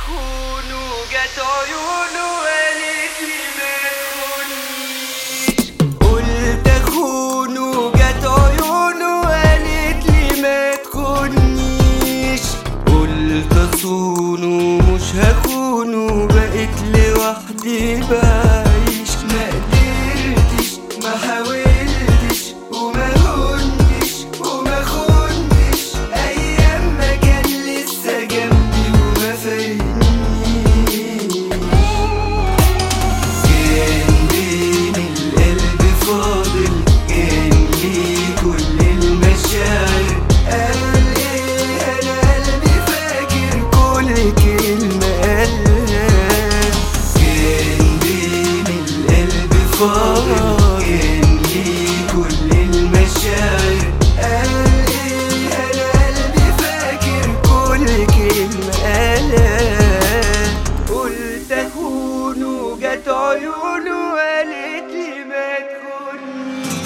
اخون وجت عيونه وقالت لي ما تخونيش. قلت اخون وجت عيونه وقالت لي ما تخونيش. قلت اصون ومش هخون وبقيت لوحدي بعيش. ما قدرتش ما حاولتش وما هنتش وما خنتش ايام ما كان لسه جنبي وما فاهمنيش. كان بين القلب فاضل كان ليه كل المشاعر. قال ايه انا قلبي فاكر كل كلمة قالها. كان بين القلب فاضل كان ليه كل المشاعر. قال ايه انا قلبي فاكر كل كلمة قالها. قلت اخون وجت عيونه وقالت لي ما تخونيش.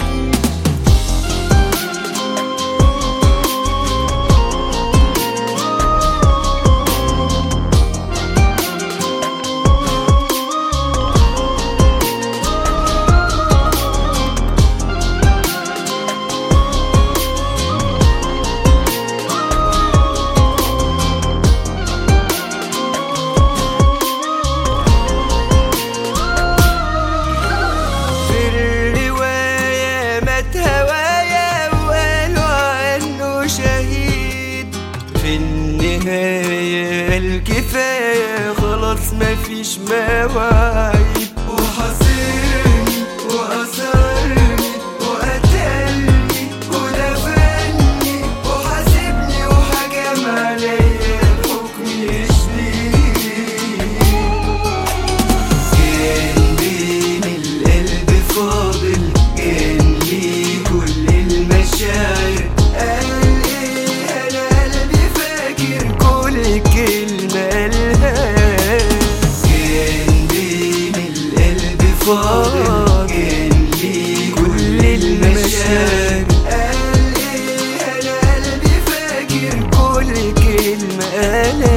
في النهاية الكفاية خلاص مفيش مواعيد. وحاصرني وأثرني وقتلني ودفني وحاسبني وحكم عليا بحكم شديد. كان بين القلب فاضل كان ليه كل المشاعر. كلمة قالها. كان بين القلب فاضل كان ليه كل المشاعر. قال ايه انا قلبي فاكر كل كلمة قالها.